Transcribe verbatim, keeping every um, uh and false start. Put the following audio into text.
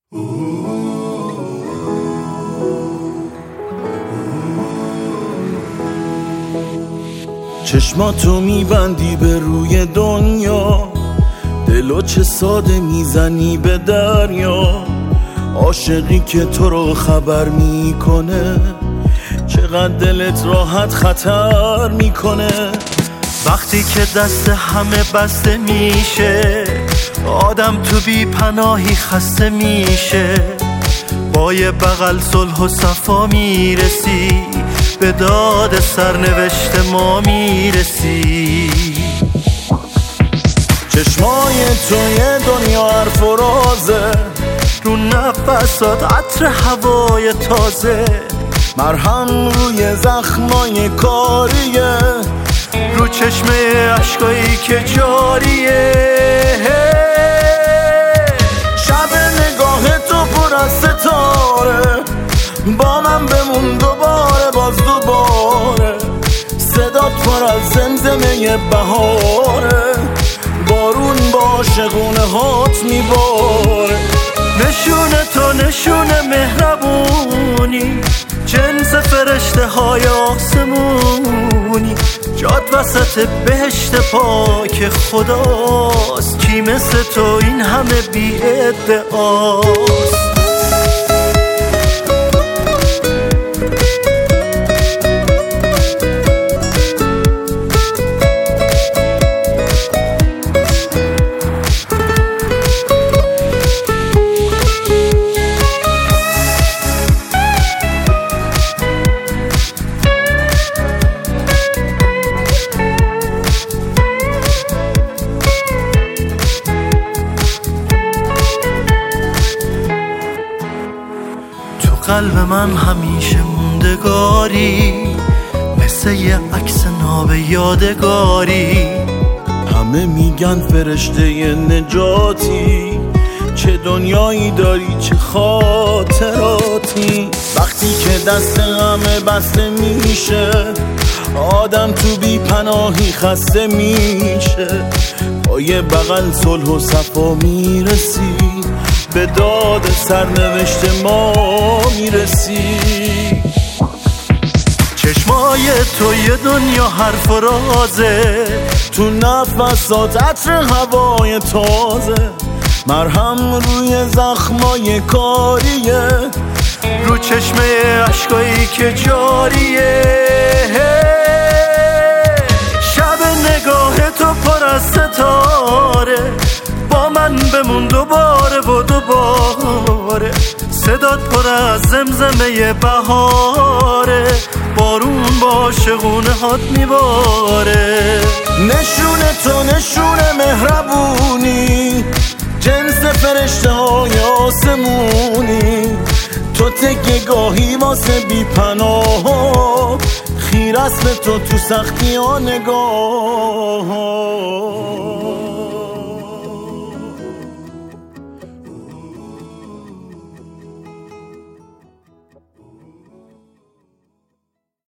چشماتو میبندی به روی دنیا، دلو چه ساده میزنی به دریا. عاشقی که تو رو خبر میکنه، چقدر دلت راحت خطر میکنه. وقتی که دست همه بسته میشه، آدم تو بی پناهی خسته میشه. با یه بغل صلح و صفا میرسی، به داد سرنوشت ما میرسی. چشمای تو یه دنیا حرف و رازه، رو نفسات عطر هوای تازه. مرهم روی زخمای کاریه، رو چشمه عشقایی که جاریه. شب نگاه تو پر از ستاره، با من بمون دوباره باز دوباره. صدات پر از زمزمه بهاره، بارون با شگونه هات میباره. نشونه تو نشونه مهربونی، جنس فرشته های آسمونی. جاد وسط بهشت پاک خداست، کی مثل تو این همه بی ادعاست. قلب من همیشه موندگاری، مثل یه عکس ناب یادگاری. همه میگن فرشته نجاتی، چه دنیایی داری چه خاطراتی. وقتی که دست همه بسته میشه، آدم تو بی پناهی خسته میشه. با یه بغل صلح و صفا میرسی، به داد سرنوشت ما میرسی. چشمای تو یه دنیا حرف و رازه، تو نفسات عطر هوای تازه. مرهم روی زخمای کاریه، رو چشمه عشقایی که جاریه. شب نگاه تو پر از ستاره، با من بمون دوباره و دوباره. صدات پر از زمزمه بهاره، بارون با شگونه هات میباره. نشونه تو نشونه مهربونی، جنس فرشته های آسمونی. تو تکیه گاهی واسه بی پناه، خیر است به تو تو سختی ها نگاه.